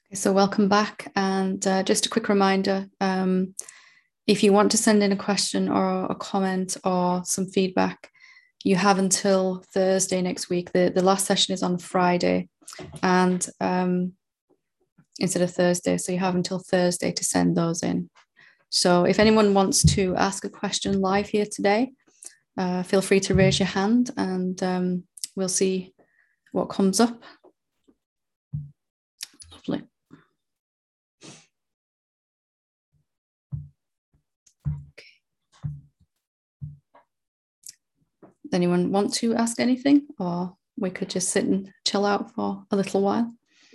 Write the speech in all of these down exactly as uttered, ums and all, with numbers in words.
So welcome back. And uh, just a quick reminder, um, if you want to send in a question or a comment or some feedback, you have until Thursday next week. The, the last session is on Friday and um, instead of Thursday. So you have until Thursday to send those in. So if anyone wants to ask a question live here today, uh, feel free to raise your hand and um, we'll see what comes up. Lovely. Does anyone want to ask anything, or we could just sit and chill out for a little while?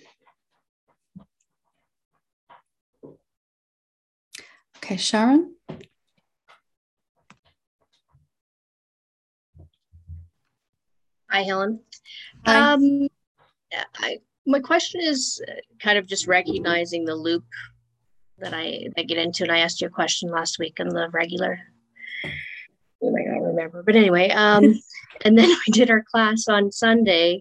Okay, Sharon. Hi, Helen. Hi. Um, I, my question is kind of just recognizing the loop that I, I get into, and I asked you a question last week in the regular. Oh my God, I remember. But anyway, um, and then we did our class on Sunday,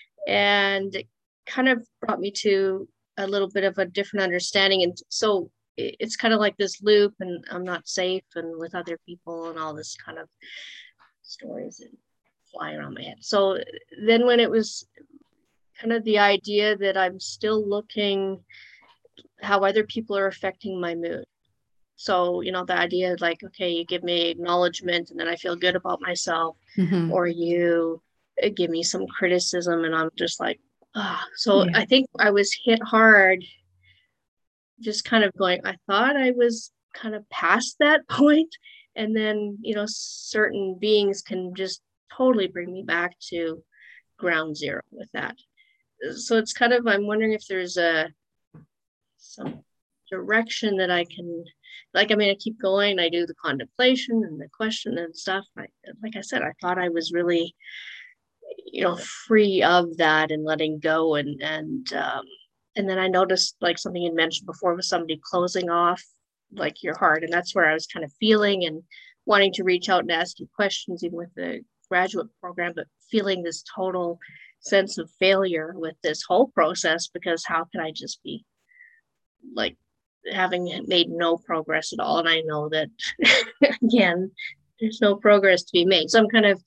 and it kind of brought me to a little bit of a different understanding. And so it's kind of like this loop, and I'm not safe, and with other people, and all this kind of stories that fly around my head. So then when it was kind of the idea that I'm still looking how other people are affecting my mood. So, you know, the idea like, okay, you give me acknowledgement and then I feel good about myself, Mm-hmm. or you give me some criticism and I'm just like, ah. Oh. So Yeah. I think I was hit hard, just kind of going, I thought I was kind of past that point. And then, you know, certain beings can just totally bring me back to ground zero with that. So it's kind of, I'm wondering if there's a some direction that I can, like, I mean, I keep going, I do the contemplation and the question and stuff. I, like I said, I thought I was really, you know, free of that and letting go. And, and, um, and then I noticed like something you mentioned before with somebody closing off like your heart. And that's where I was kind of feeling and wanting to reach out and ask you questions, even with the graduate program, but feeling this total sense of failure with this whole process, because how can I just be like having made no progress at all? And I know that again, there's no progress to be made. So I'm kind of,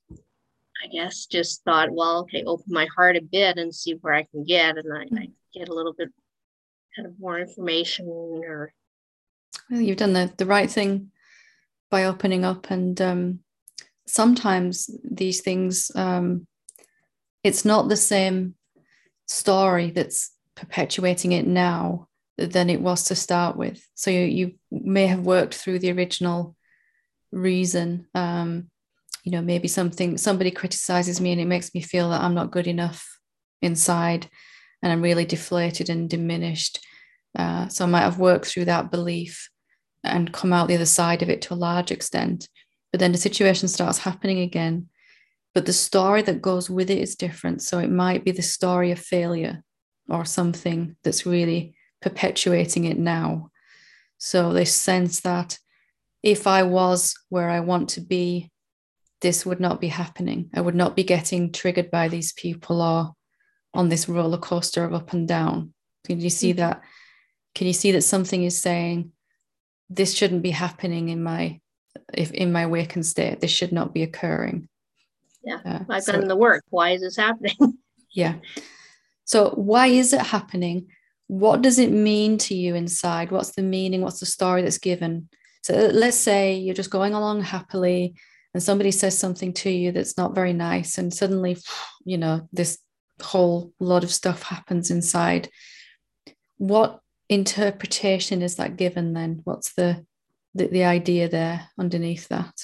I guess, just thought, well, okay, open my heart a bit and see where I can get. And I, I get a little bit kind of more information. Or Well, you've done the, the right thing by opening up. And um, sometimes these things, um, it's not the same story that's perpetuating it now than it was to start with. So you, you may have worked through the original reason. Um, you know, maybe something, somebody criticizes me and it makes me feel that I'm not good enough inside and I'm really deflated and diminished. Uh, so I might have worked through that belief and come out the other side of it to a large extent. But then the situation starts happening again. But the story that goes with it is different. So it might be the story of failure or something that's really perpetuating it now. So this sense that if I was where I want to be, this would not be happening. I would not be getting triggered by these people or on this roller coaster of up and down. Can you see that? Can you see that something is saying, this shouldn't be happening in my if in my awakened state? This should not be occurring. Yeah, uh, I've so, done the work. Why is this happening? Yeah. So why is it happening? What does it mean to you inside? What's the meaning? What's the story that's given? So let's say you're just going along happily and somebody says something to you that's not very nice, and suddenly, you know, this whole lot of stuff happens inside. What interpretation is that given then? What's the the, the idea there underneath that?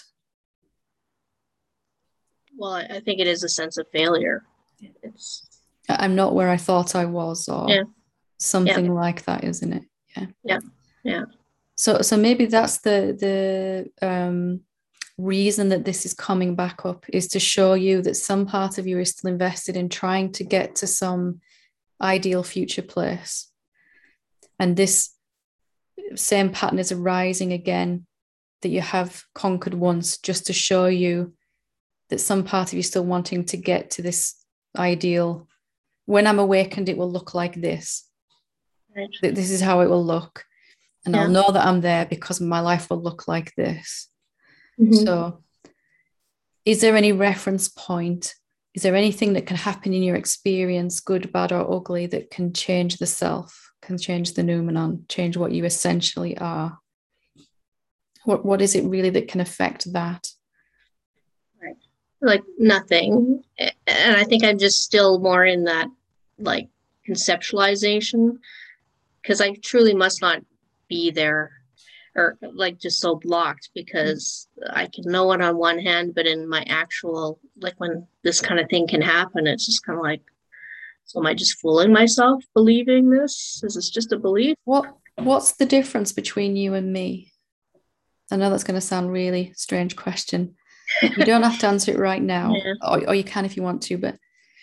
Well, I think it is a sense of failure. It's I'm not where I thought I was, or yeah. something yeah. like that, isn't it? Yeah. Yeah. Yeah. So, so maybe that's the the um, reason that this is coming back up, is to show you that some part of you is still invested in trying to get to some ideal future place, and this same pattern is arising again that you have conquered once, just to show you that some part of you is still wanting to get to this ideal. When I'm awakened, it will look like this. Right. that this is how it will look. And Yeah. I'll know that I'm there because my life will look like this. Mm-hmm. So is there any reference point? Is there anything that can happen in your experience, good, bad, or ugly, that can change the self, can change the noumenon, change what you essentially are? What what is it really that can affect that? Right. Like nothing. And I think I'm just still more in that like conceptualization, because I truly must not be there, or like just so blocked, because I can know it on one hand, but in my actual, like when this kind of thing can happen, it's just kind of like, so am I just fooling myself believing this? Is this just a belief? What what's the difference between you and me? I know that's going to sound really strange question. You don't have to answer it right now, Yeah. or, or you can if you want to, but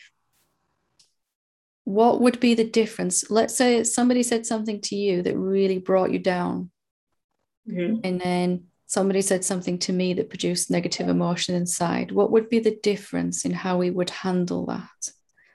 what would be the difference? Let's say somebody said something to you that really brought you down, Mm-hmm. and then somebody said something to me that produced negative emotion inside. What would be the difference in how we would handle that?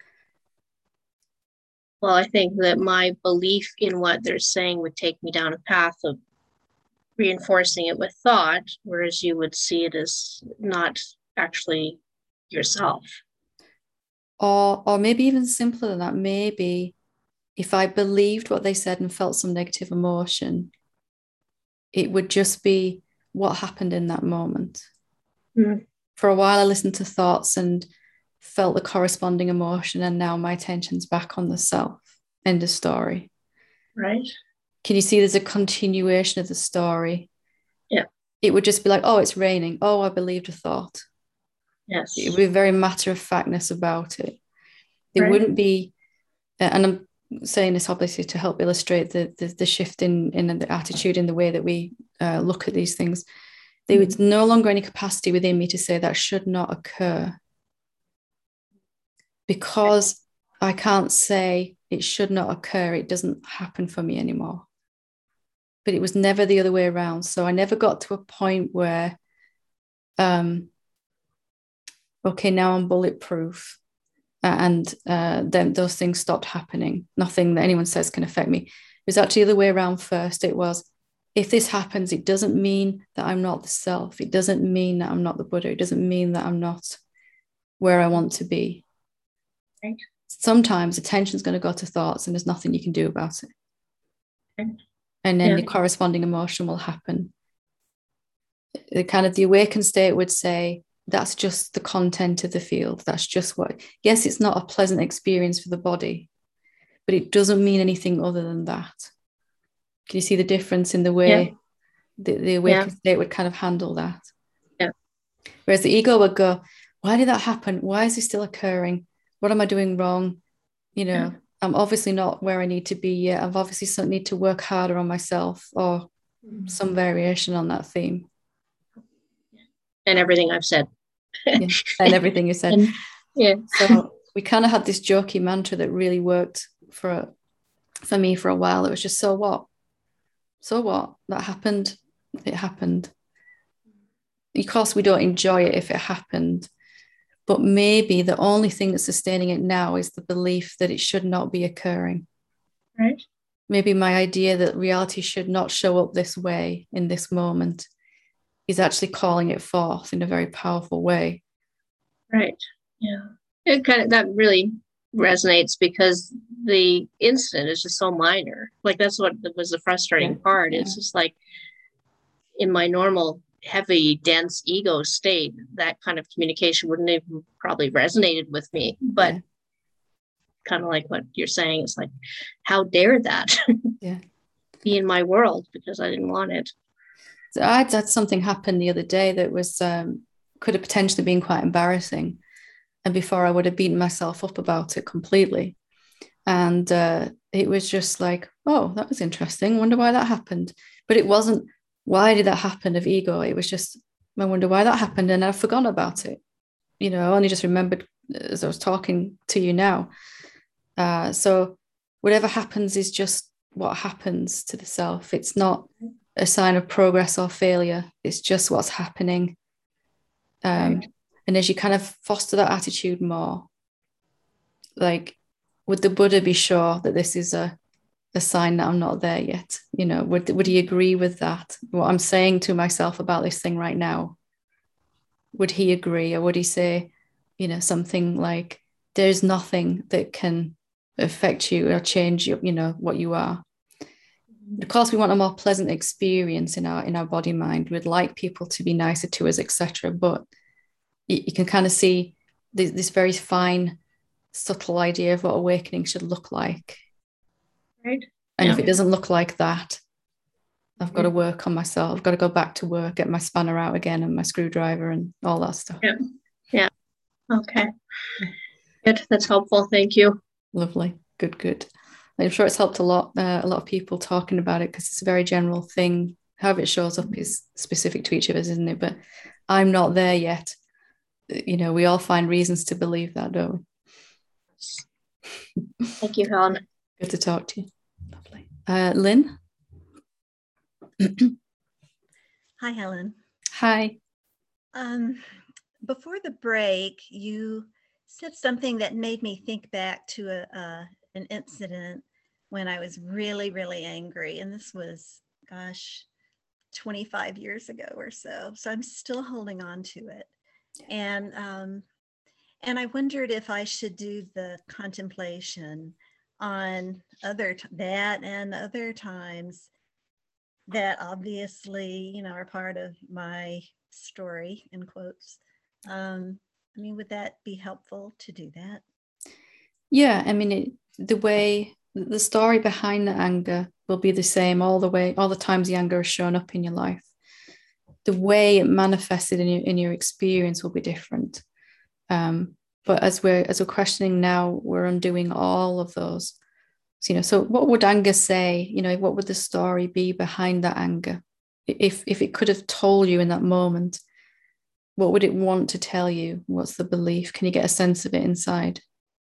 Well, I think that my belief in what they're saying would take me down a path of reinforcing it with thought, whereas you would see it as not actually yourself. Or, or maybe even simpler than that. Maybe if I believed what they said and felt some negative emotion, it would just be what happened in that moment. Mm. For a while, I listened to thoughts and felt the corresponding emotion, and now my attention's back on the self. End of story. Right. Can you see there's a continuation of the story? Yeah. It would just be like, oh, it's raining. Oh, I believed a thought. Yes. It would be very matter of factness about it. There right. wouldn't be, and I'm saying this obviously to help illustrate the the, the shift in, in the attitude, in the way that we uh, look at these things. There was mm-hmm. no longer any capacity within me to say that should not occur, because I can't say it should not occur. It doesn't happen for me anymore. But it was never the other way around. So I never got to a point where, um, okay, now I'm bulletproof, and uh, then those things stopped happening. Nothing that anyone says can affect me. It was actually the other way around first. It was, if this happens, it doesn't mean that I'm not the self. It doesn't mean that I'm not the Buddha. It doesn't mean that I'm not where I want to be. Right. Sometimes attention is going to go to thoughts and there's nothing you can do about it. Right. And then yeah. the corresponding emotion will happen. The kind of the awakened state would say, that's just the content of the field. That's just what, yes, it's not a pleasant experience for the body, but it doesn't mean anything other than that. Can you see the difference in the way yeah. the, the awakened yeah. state would kind of handle that? Yeah. Whereas the ego would go, why did that happen? Why is this still occurring? What am I doing wrong? You know, yeah. I'm obviously not where I need to be yet. I've obviously need to work harder on myself, or mm-hmm. some variation on that theme. And everything I've said. yeah. And everything you said. And, yeah. So we kind of had this jokey mantra that really worked for for me for a while. It was just, so what? So what? That happened. It happened. Of course, we don't enjoy it if it happened. But maybe the only thing that's sustaining it now is the belief that it should not be occurring. Right. Maybe my idea that reality should not show up this way in this moment is actually calling it forth in a very powerful way. Right. Yeah. It kind of, that really resonates, because the incident is just so minor. Like, that's what was the frustrating yeah. part. Yeah. It's just like, in my normal heavy, dense ego state, that kind of communication wouldn't even probably resonated with me. But yeah. kind of like what you're saying, it's like, how dare that yeah. be in my world, because I didn't want it. So I had something happen the other day that was um, could have potentially been quite embarrassing, and before I would have beaten myself up about it completely. And uh, it was just like, oh, that was interesting. Wonder why that happened. But it wasn't, why did that happen of ego? It was just, I wonder why that happened, and I've forgotten about it. You know, I only just remembered as I was talking to you now. Uh, so whatever happens is just what happens to the self. It's not a sign of progress or failure. It's just what's happening. Um, right. And as you kind of foster that attitude more, like, would the Buddha be sure that this is a a sign that I'm not there yet? You know, would would he agree with that? What I'm saying to myself about this thing right now, would he agree, or would he say, you know, something like, there's nothing that can affect you or change you, you know, what you are? Of course, we want a more pleasant experience in our in our body mind. We'd like people to be nicer to us, et cetera. But you, you can kind of see this, this very fine, subtle idea of what awakening should look like. Right. And yeah. if it doesn't look like that, I've got to work on myself. I've got to go back to work, get my spanner out again and my screwdriver and all that stuff. Yeah. Yeah. Okay. Good. That's helpful. Thank you. Lovely. Good, good. I'm sure it's helped a lot, uh, a lot of people talking about it, because it's a very general thing. However it shows up is specific to each of us, isn't it? But I'm not there yet. You know, we all find reasons to believe that, don't we? Thank you, Helen. Good to talk to you. Lovely. Uh, Lynn? Hi, Helen. Hi. Um, before the break, you said something that made me think back to a, uh, an incident when I was really, really angry. And this was, gosh, twenty-five years ago or so. So I'm still holding on to it. And, um, and I wondered if I should do the contemplation on other t- that and other times that obviously, you know, are part of my story, in quotes. Um, I mean, would that be helpful to do that? Yeah, I mean, it, the way, the story behind the anger will be the same all the way, all the times the anger has shown up in your life. The way it manifested in your, in your experience will be different. Um, but as we're, as we're questioning now, we're undoing all of those. So, you know, so what would anger say? You know, what would the story be behind that anger? If, if it could have told you in that moment, what would it want to tell you? What's the belief? Can you get a sense of it inside?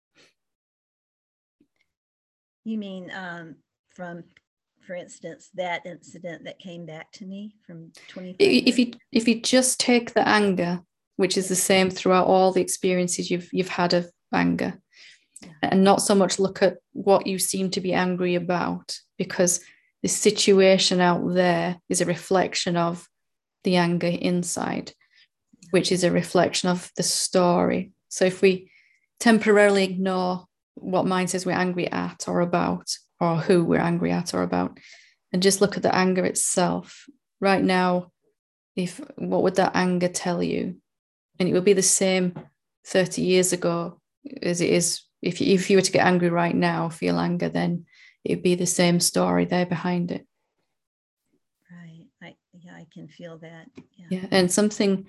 You mean um, from, for instance, that incident that came back to me from twenty-five If years? you if you just take the anger, which is the same throughout all the experiences you've you've had of anger, yeah. and not so much look at what you seem to be angry about, because the situation out there is a reflection of the anger inside, which is a reflection of the story. So if we temporarily ignore what mind says we're angry at or about, or who we're angry at or about, and just look at the anger itself right now, if what would that anger tell you? And it would be the same thirty years ago as it is if you, if you were to get angry right now, feel anger, then it'd be the same story there behind it. Right. I, yeah, I can feel that. Yeah. Yeah. And something,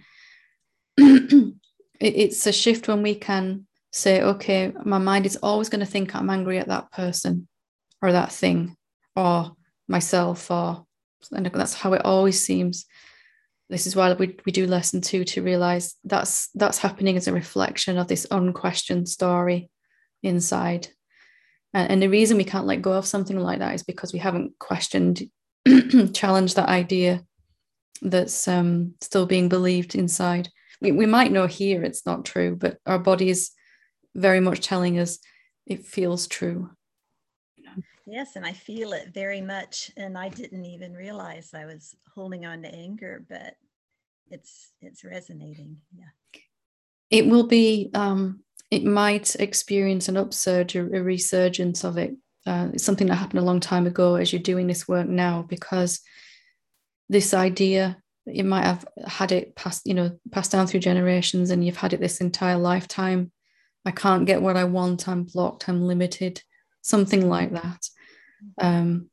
it, it's a shift when we can say, okay, my mind is always going to think I'm angry at that person or that thing or myself, or, and that's how it always seems. This is why we, we do lesson two, to realize that's that's happening as a reflection of this unquestioned story inside. And, and the reason we can't let go of something like that is because we haven't questioned, challenged that idea that's um, still being believed inside. We, we might know here it's not true, but our body is very much telling us it feels true. Yes, and I feel it very much, and I didn't even realize I was holding on to anger, but it's it's resonating. Yeah, it will be. Um, it might experience an upsurge, a, a resurgence of it. Uh, it's something that happened a long time ago. As you're doing this work now, because this idea, you might have had it passed, you know, passed down through generations, and you've had it this entire lifetime. I can't get what I want. I'm blocked. I'm limited. Something like that. Um,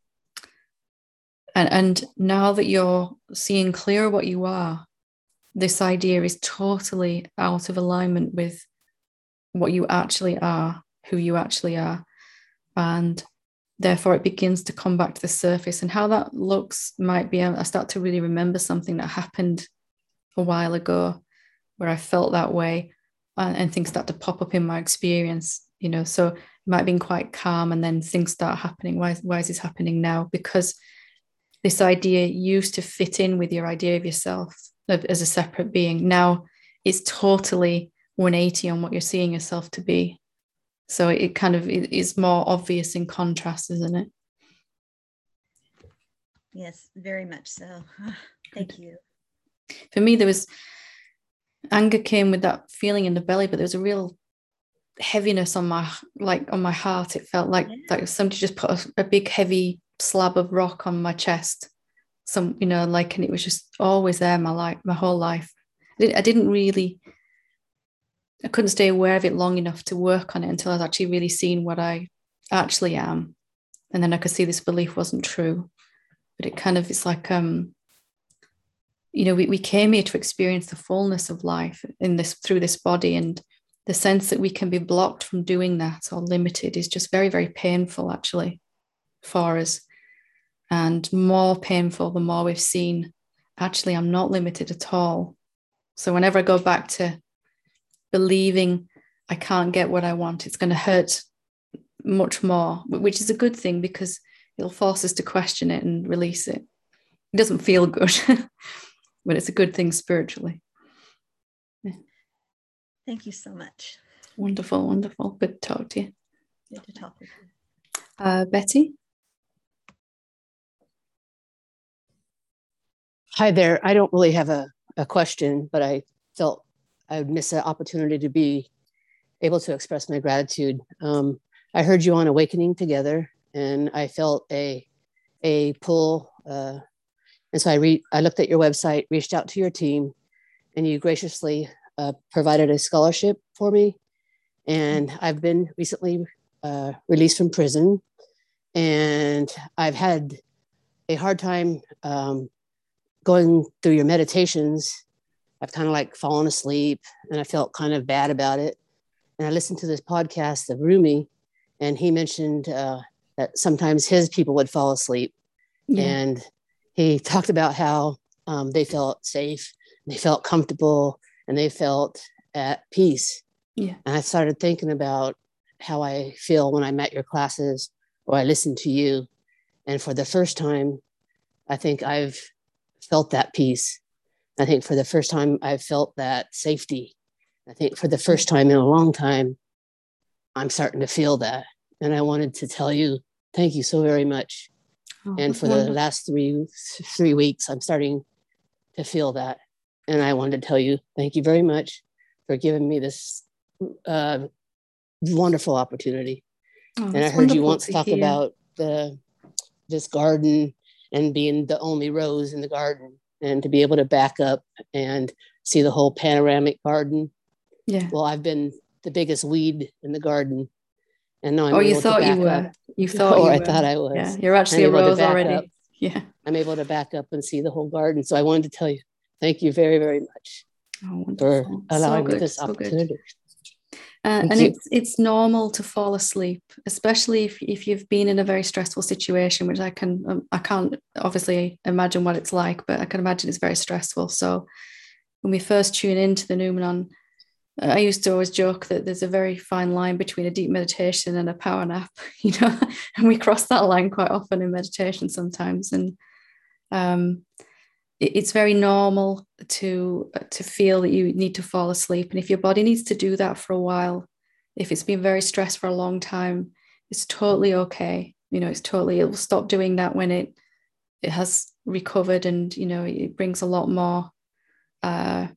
and, and now that you're seeing clear what you are, this idea is totally out of alignment with what you actually are, who you actually are. And therefore it begins to come back to the surface. And how that looks might be, I start to really remember something that happened a while ago where I felt that way, and, and things start to pop up in my experience, you know, so it might have been quite calm, and then things start happening. Why, why is this happening now? Because this idea used to fit in with your idea of yourself as a separate being. Now it's totally one eighty on what you're seeing yourself to be. So it kind of is more obvious in contrast, isn't it? Yes, very much so. Thank you. For me, there was anger came with that feeling in the belly, but there was a real heaviness on my like on my heart. It felt like Yeah. like somebody just put a, a big heavy slab of rock on my chest. Some, you know, like, and it was just always there my life, my whole life. I didn't, I didn't really, I couldn't stay aware of it long enough to work on it until I was actually really seeing what I actually am. And then I could see this belief wasn't true. But it kind of, it's like, um, you know, we, we came here to experience the fullness of life in this, through this body. And the sense that we can be blocked from doing that or limited is just very, very painful actually for us. And more painful the more we've seen, actually, I'm not limited at all. So whenever I go back to believing I can't get what I want, it's going to hurt much more, which is a good thing because it'll force us to question it and release it. It doesn't feel good, but it's a good thing spiritually. Yeah. Thank you so much. Wonderful, wonderful. Good to talk to you. Good to talk with you. Uh, Betty? Hi there. I don't really have a, a question, but I felt I would miss an opportunity to be able to express my gratitude. Um, I heard you on Awakening Together, and I felt a a pull. Uh, and so I, re- I looked at your website, reached out to your team, and you graciously uh, provided a scholarship for me. And I've been recently uh, released from prison, and I've had a hard time um, going through your meditations. I've kind of like fallen asleep, and I felt kind of bad about it. And I listened to this podcast of Rumi, and he mentioned uh, that sometimes his people would fall asleep. Yeah. And he talked about how um, they felt safe, they felt comfortable, and they felt at peace. Yeah. And I started thinking about how I feel when I'm at your classes or I listen to you. And for the first time, I think I've felt that peace. I think for the first time, I've felt that safety. I think for the first time in a long time, I'm starting to feel that. And I wanted to tell you, thank you so very much. Oh, and for wonderful. The last three, three weeks, I'm starting to feel that. And I wanted to tell you, thank you very much for giving me this uh, wonderful opportunity. Oh, and I heard you once talk hear. about the this garden and being the only rose in the garden, and to be able to back up and see the whole panoramic garden. Yeah. Well, I've been the biggest weed in the garden, and now I'm oh, able you thought to back you were. up. You thought or you I were. thought I was. Yeah, you're actually a rose already. Up. Yeah. I'm able to back up and see the whole garden. So I wanted to tell you, thank you very, very much oh, for allowing so good, me this so opportunity. Uh, and you. it's it's normal to fall asleep, especially if, if you've been in a very stressful situation, which I can um, I can't obviously imagine what it's like, but I can imagine it's very stressful. So when we first tune into the Noumenon, I used to always joke that there's a very fine line between a deep meditation and a power nap, you know, and we cross that line quite often in meditation sometimes. And um, it, it's very normal to to feel that you need to fall asleep. And if your body needs to do that for a while, if it's been very stressed for a long time, it's totally okay. You know, it's totally, it will stop doing that when it it has recovered, and, you know, it brings a lot more uh,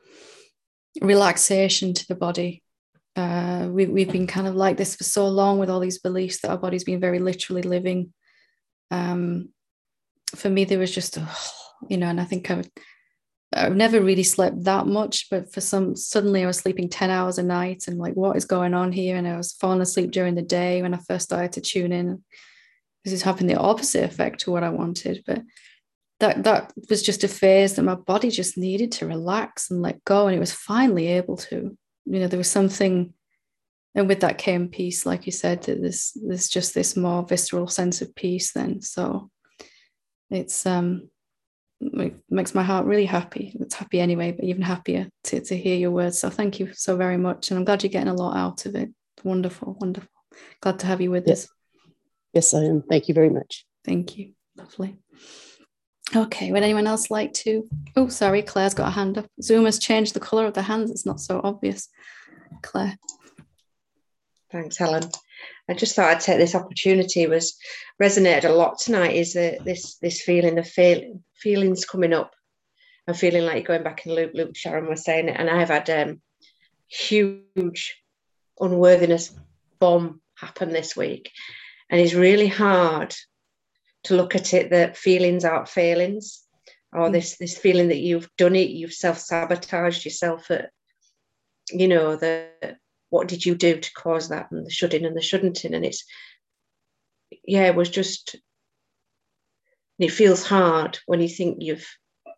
relaxation to the body. Uh, we, we've been kind of like this for so long with all these beliefs that our body's been very literally living. Um, for me, there was just, oh, you know, and I think I've, I've never really slept that much, but for some, suddenly I was sleeping ten hours a night and like, what is going on here? And I was falling asleep during the day when I first started to tune in. This is having the opposite effect to what I wanted. But that that was just a phase that my body just needed to relax and let go, and it was finally able to. You know, there was something, and with that came peace, like you said, that there's there's just this more visceral sense of peace then. So it's um it makes my heart really happy. It's happy anyway, but even happier to, to hear your words. So thank you so very much, and I'm glad you're getting a lot out of it. Wonderful, wonderful. Glad to have you with yes. us. Yes, I am. Thank you very much. Thank you. Lovely. Okay, would anyone else like to? Oh, sorry, Claire's got a hand up. Zoom has changed the colour of the hands. It's not so obvious. Claire. Thanks, Helen. I just thought I'd take this opportunity. Was resonated a lot tonight. Is uh, this this feeling of feel, feelings coming up and feeling like you're going back in loop. Loop Sharon was saying it, and I've had um, huge unworthiness bomb happen this week, and it's really hard to look at it that feelings aren't failings, or mm. this this feeling that you've done it, you've self-sabotaged yourself at, you know, the what did you do to cause that, and the should-in and the shouldn't-in, and it's, yeah, it was just, it feels hard when you think you've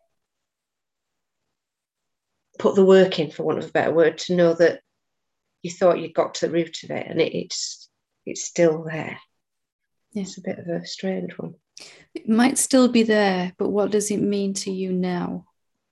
put the work in, for want of a better word, to know that you thought you got to the root of it, and it, it's it's still there. Yeah. It's a bit of a strange one. It might still be there, but what does it mean to you now?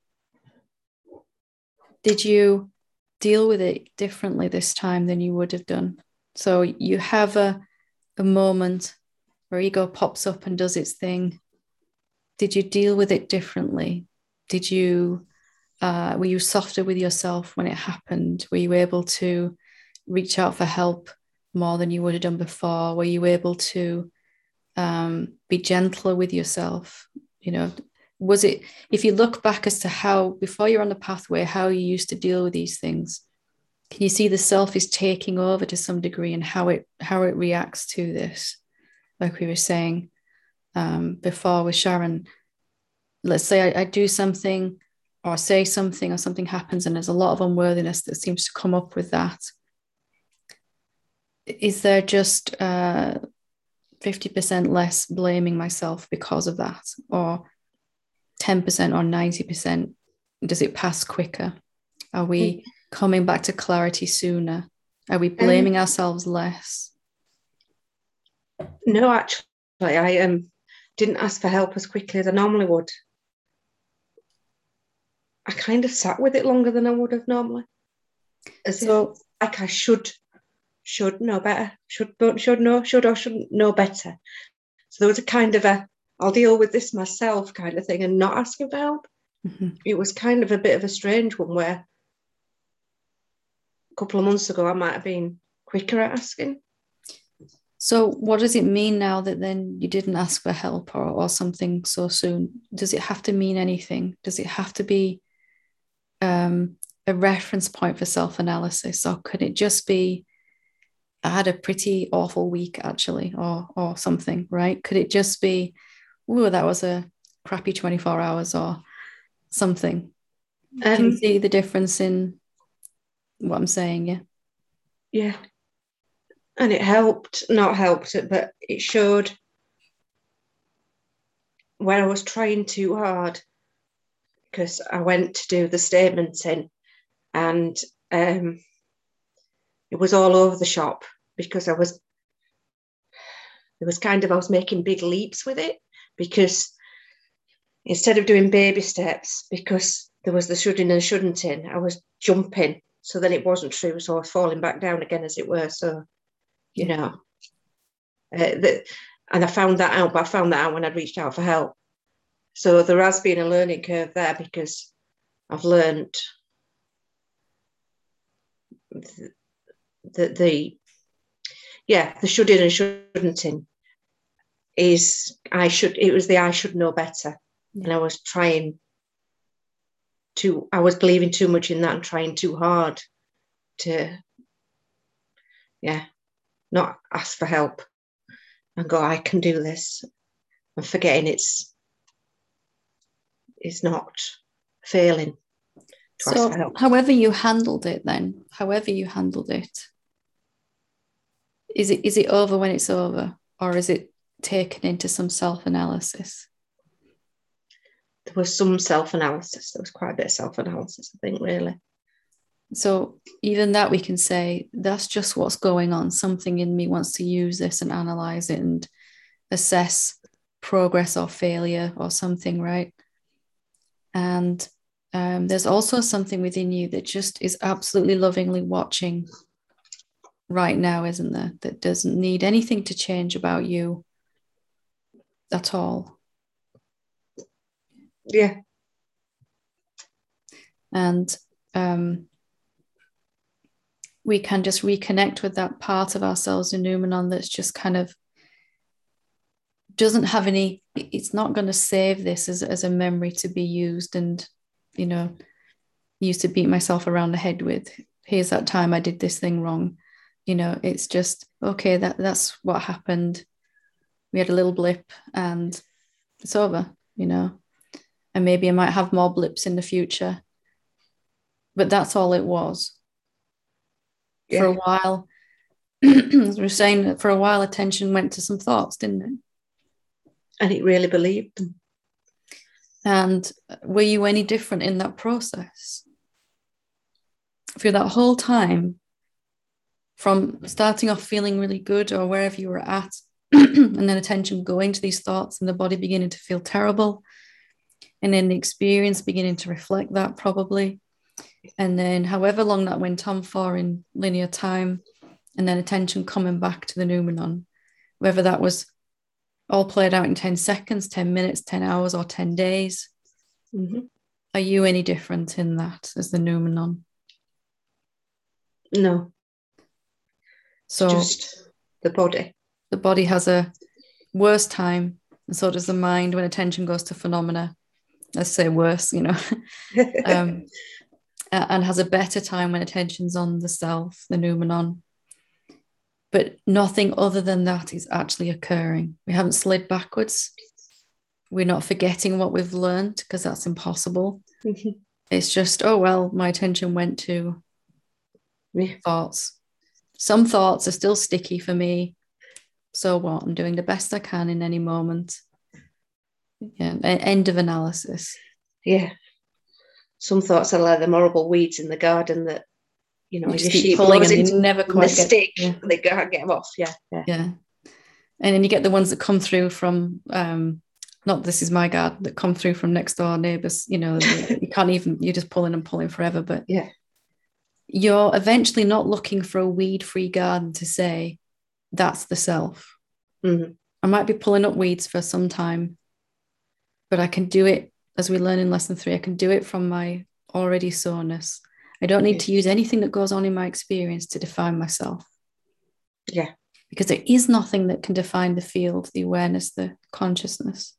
Did you deal with it differently this time than you would have done? So you have a, a moment where ego pops up and does its thing. Did you deal with it differently? Did you, uh, were you softer with yourself when it happened? Were you able to reach out for help more than you would have done before? Were you able to um, be gentler with yourself? You know, was it, if you look back as to how, before you're on the pathway, how you used to deal with these things, can you see the self is taking over to some degree, and how it how it reacts to this? Like we were saying um, before with Sharon, let's say I, I do something or say something, or something happens and there's a lot of unworthiness that seems to come up with that. Is there just uh, fifty percent less blaming myself because of that, or ten percent or ninety percent? Does it pass quicker? Are we coming back to clarity sooner? Are we blaming um, ourselves less? No, actually, I um, didn't ask for help as quickly as I normally would. I kind of sat with it longer than I would have normally. As so, if like I should, should know better, should, should know, should or shouldn't know better. So there was a kind of a, I'll deal with this myself kind of thing, and not asking for help. Mm-hmm. It was kind of a bit of a strange one, where a couple of months ago I might have been quicker at asking. So what does it mean now that then you didn't ask for help or, or something so soon? Does it have to mean anything? Does it have to be um, a reference point for self-analysis, or could it just be, I had a pretty awful week actually, or or something, right? Could it just be, oh, that was a crappy twenty-four hours or something? Um, Can you see the difference in what I'm saying? Yeah. Yeah. And it helped, not helped it, but it showed where I was trying too hard, because I went to do the statements in, and um, it was all over the shop, because I was, it was kind of, I was making big leaps with it, because instead of doing baby steps, because there was the should-in and shouldn't-in, I was jumping, so then it wasn't true, so I was falling back down again, as it were. So, you know, uh, the, and I found that out, but I found that out when I'd reached out for help. So there has been a learning curve there, because I've learned the, the, the yeah, the should-in and shouldn't-in is, I should, it was the I should know better. Yeah. And I was trying to, I was believing too much in that and trying too hard to, yeah, not ask for help and go, I can do this, and forgetting it's it's not failing to ask for help. However you handled it then, however you handled it, is it is it over when it's over, or is it taken into some self-analysis? There was some self-analysis. There was quite a bit of self-analysis, I think, really. So even that, we can say, that's just what's going on. Something in me wants to use this and analyze it and assess progress or failure or something, right? And um, there's also something within you that just is absolutely lovingly watching right now, isn't there? That doesn't need anything to change about you at all. Yeah. And um, we can just reconnect with that part of ourselves in Numenon that's just kind of doesn't have any, it's not going to save this as, as a memory to be used and, you know, used to beat myself around the head with. Here's that time I did this thing wrong. You know, it's just, okay, that that's what happened. We had a little blip and it's over, you know, and maybe I might have more blips in the future, but that's all it was. Yeah. For a while, as we were saying, that for a while, attention went to some thoughts, didn't it? And it really believed them. And were you any different in that process? For that whole time, from starting off feeling really good or wherever you were at, and then attention going to these thoughts and the body beginning to feel terrible, and then the experience beginning to reflect that probably, and then however long that went on for in linear time, and then attention coming back to the Numenon, whether that was all played out in ten seconds, ten minutes, ten hours, or ten days. Mm-hmm. Are you any different in that as the Numenon? No. So just the body. The body has a worse time, and so does the mind when attention goes to phenomena. Let's say worse, you know, um, and has a better time when attention's on the self, the Numenon. But nothing other than that is actually occurring. We haven't slid backwards. We're not forgetting what we've learned because that's impossible. Mm-hmm. It's just, oh, well, my attention went to yeah. thoughts. Some thoughts are still sticky for me. So what? I'm doing the best I can in any moment. Yeah, end of analysis. Yeah. Some thoughts are like the horrible weeds in the garden that, you know, you just keep keep pulling and you never quite the get, stick. Yeah. They can't get them off. Yeah, yeah. Yeah. And then you get the ones that come through from, um, not this is my garden, that come through from next door neighbours, you know, you can't even, you're just pulling and pulling forever. But yeah, you're eventually not looking for a weed-free garden to say, that's the self. Mm-hmm. I might be pulling up weeds for some time, but I can do it, as we learn in lesson three, I can do it from my already soreness. I don't need to use anything that goes on in my experience to define myself. Yeah. Because there is nothing that can define the field, the awareness, the consciousness.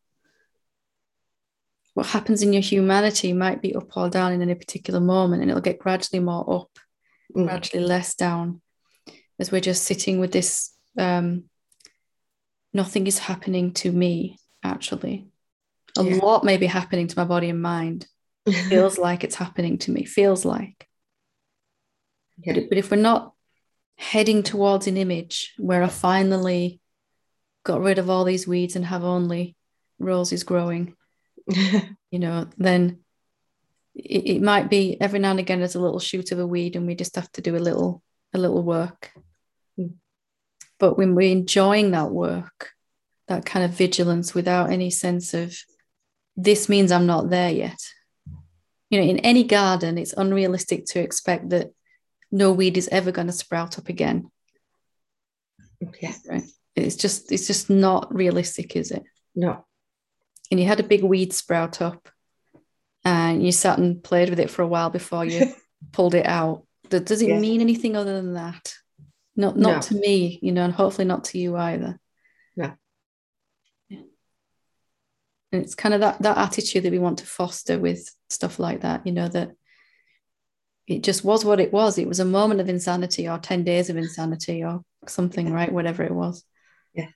What happens in your humanity might be up or down in any particular moment, and it'll get gradually more up, mm. gradually less down, as we're just sitting with this, um, nothing is happening to me, actually. A yeah. lot may be happening to my body and mind. Feels like it's happening to me, feels like. Yeah. But, but if we're not heading towards an image where I finally got rid of all these weeds and have only roses growing, you know, then it, it might be every now and again there's a little shoot of a weed and we just have to do a little a little work. Mm. But when we're enjoying that work, that kind of vigilance without any sense of this means I'm not there yet. You know, in any garden, it's unrealistic to expect that no weed is ever going to sprout up again. Yeah. Right. It's just, it's just not realistic, is it? No. And you had a big weed sprout up and you sat and played with it for a while before you pulled it out. Does it yeah. mean anything other than that? Not, not no. to me, you know, and hopefully not to you either. No. Yeah. And it's kind of that, that attitude that we want to foster with stuff like that, you know, that it just was what it was. It was a moment of insanity or ten days of insanity or something, right? Whatever it was. Yeah.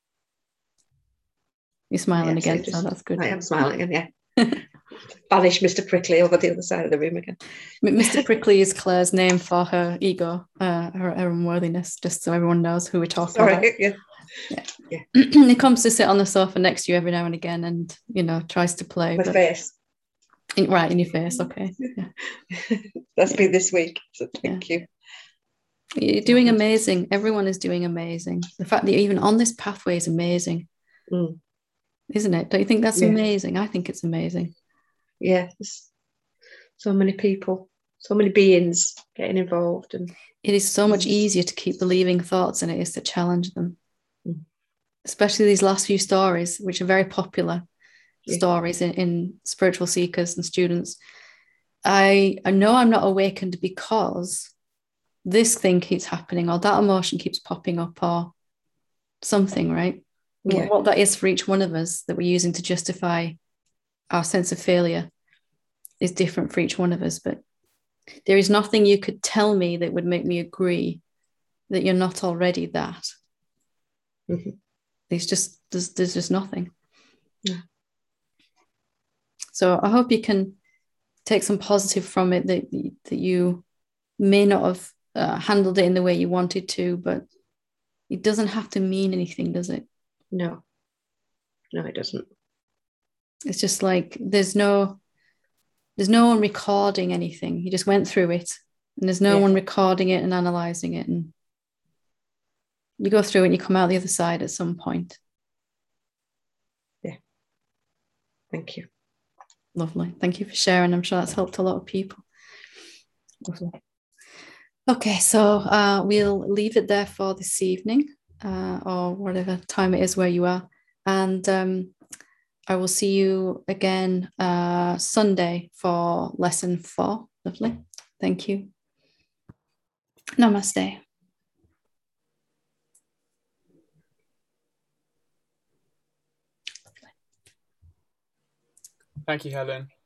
You're smiling yes, again, just, so that's good. I am smiling again, yeah. Banish Mister Prickly over the other side of the room again. Mister Prickly is Claire's name for her ego, uh, her, her unworthiness, just so everyone knows who we're talking Sorry, about. Yeah. Yeah. yeah. He comes to sit on the sofa next to you every now and again and, you know, tries to play. My but... face. In, right, in your face, okay. Yeah. That's yeah. been this week, so thank yeah. you. You're doing amazing. Everyone is doing amazing. The fact that you're even on this pathway is amazing. Mm. Isn't it? Don't you think that's yeah. amazing? I think it's amazing. Yeah, so many people, so many beings getting involved. And it is so much easier to keep believing thoughts than it is to challenge them. Mm. Especially these last few stories, which are very popular. Yeah. Stories in, in spiritual seekers and students. I, I know I'm not awakened because this thing keeps happening, or that emotion keeps popping up, or something, right? Yeah. What that is for each one of us that we're using to justify our sense of failure is different for each one of us. But there is nothing you could tell me that would make me agree that you're not already that. Mm-hmm. There's just there's, there's just nothing. Yeah. So I hope you can take some positive from it, that that you may not have uh, handled it in the way you wanted to, but it doesn't have to mean anything, does it? No. No, it doesn't. It's just like there's no there's no one recording anything. You just went through it, and there's no Yeah. one recording it and analyzing it. And you go through it and you come out the other side at some point. Yeah. Thank you. Lovely. Thank you for sharing. I'm sure that's helped a lot of people. Lovely. Okay, so uh, we'll leave it there for this evening, uh, or whatever time it is where you are. And um, I will see you again uh, Sunday for lesson four. Lovely. Thank you. Namaste. Thank you, Helen.